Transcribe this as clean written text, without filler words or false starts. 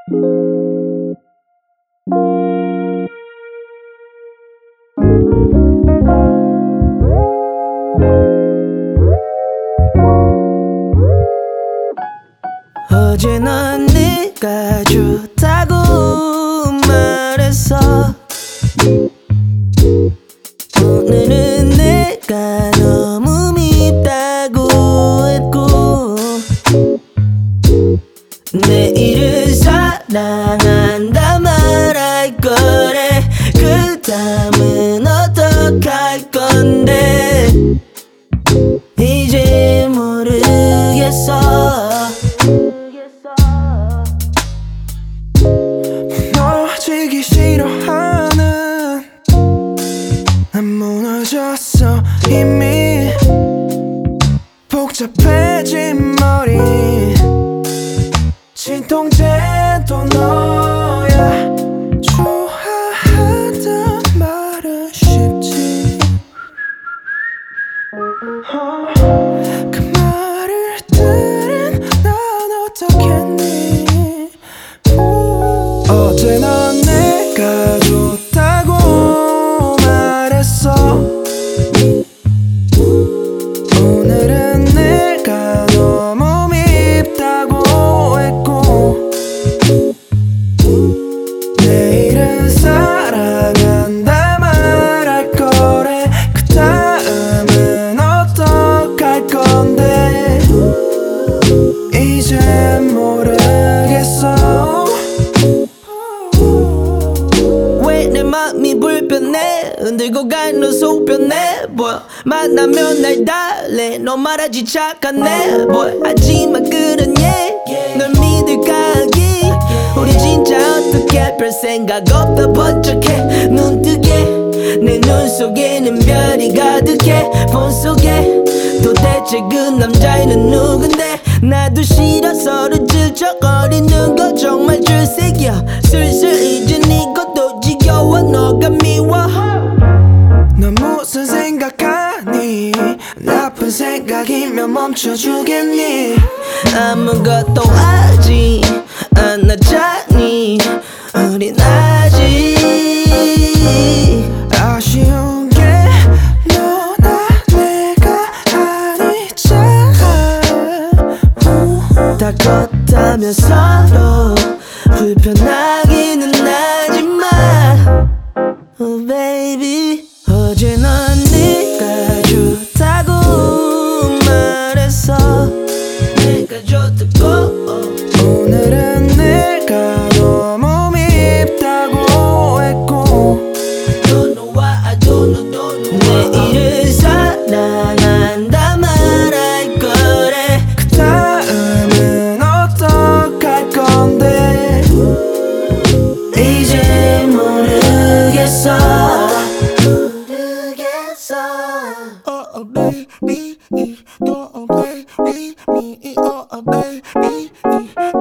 어제 넌 네가 좋다고 말했어. 오늘은 내가 너무 밉다고 했고, 내일은 사랑한다 말할 거래. 그 다음은 어떡할 건데 이제 모르겠어. 멀어지기 싫어하는 난 무너졌어 이미. 복잡해진 머리 진통제도 너야. 좋아한단 말은 쉽지. 그 말을 들은 난 어떻겠니. 어제 넌 내가 좋다고 말했어. 오늘은 내가 너무 밉다고 했고, 내일은 사랑한다 말할 거래. 그 다음은 어떡할 건데 이제 모르겠어. 왜 내 맘이 불편해. 흔들고 간 너 속편해 보여. 만나면 날 달래. 너 말하지 착하네 보여. 하지만 그런 널 믿을까 하기. 우리 진짜 어떻게 별 생각 없다 번쩍해. 눈뜨게 내 눈 속에는 별이 가득해. 폰 속에 도대체 그 남자애는 누군데. 나도 싫어 서로 질척거리는 거 정말 질색이야. 슬슬 이제 네 것도 지겨워. 너가 미워. 넌 무슨 생각하니. 나쁜 생각이면 멈춰주겠니. 아무것도 하지 않았잖니. 우린 아직 아쉬운 게 너나 내가 아니잖아. 다 컸다면 서로 불편하기는 하지만 oh baby. 어제 넌 네가 좋다고 말했어. 내가 좋다고. 오늘은 내가 너무 밉다고 했고, Don't know why I don't know, don't know why. 내일은 사랑한다 말할 거래. 그 다음은 어떡할 건데 이제 모르겠어. Oh baby, don't play with me. Oh baby,